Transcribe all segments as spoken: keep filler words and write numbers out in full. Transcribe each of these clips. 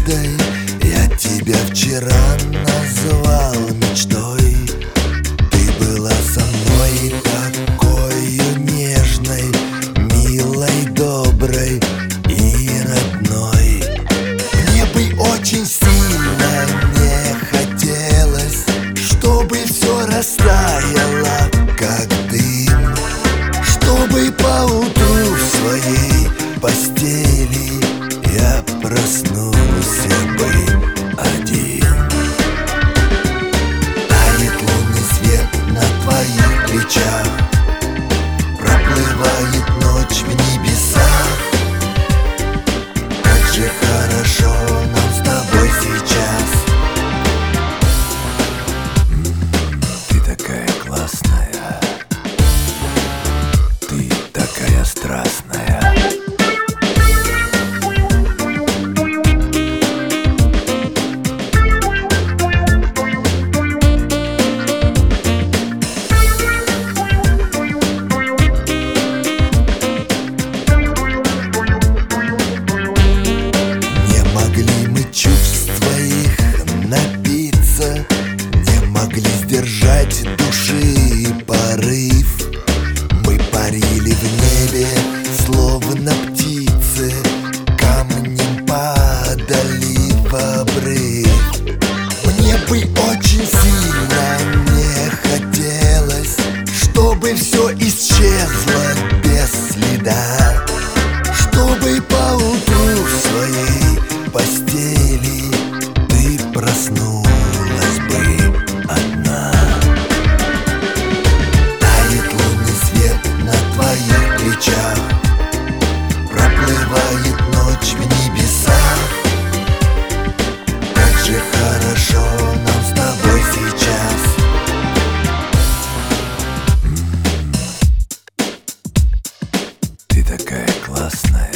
надеждой. Я тебя вчера назвал мечтой. Ты была со мной такою нежной, милой, доброй и родной. Мне бы очень сильно не хотелось, чтобы все растаяло, как дым, чтобы поутру в своей постели я проснулся бы один. Тает лунный свет на твоих плечах, проплывает ночь в небесах. Как же хорошо нам с тобой сейчас. Ты такая классная, ты такая страстная. Сдержать души порыв. Мы парили в небе, словно птицы, камнем падали в обрыв. Мне бы очень сильно не хотелось, чтобы все исчезло без следа, чтобы поутру в своей постели ты проснулась бы одна. Тает лунный свет на твоих плечах, проплывает ночь в небесах. Как же хорошо нам с тобой сейчас. Ты такая классная.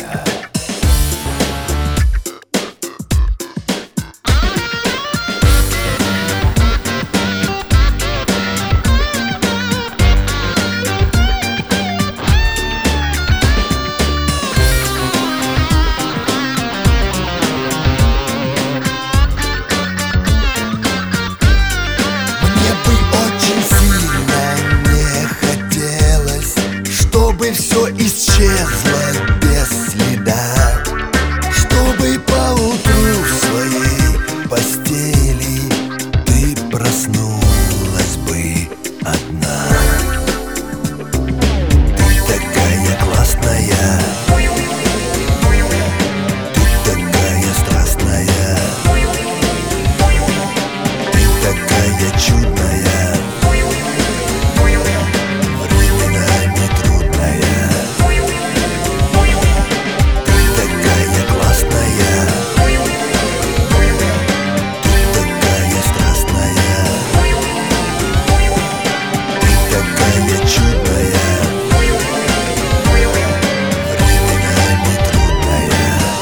Чтобы все исчезло без следа, чтобы поутру в своей постели ты проснулась бы одна. Ты такая классная, ты такая страстная, ты такая чудная, временами трудная.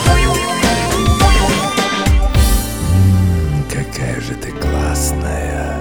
Какая же ты классная.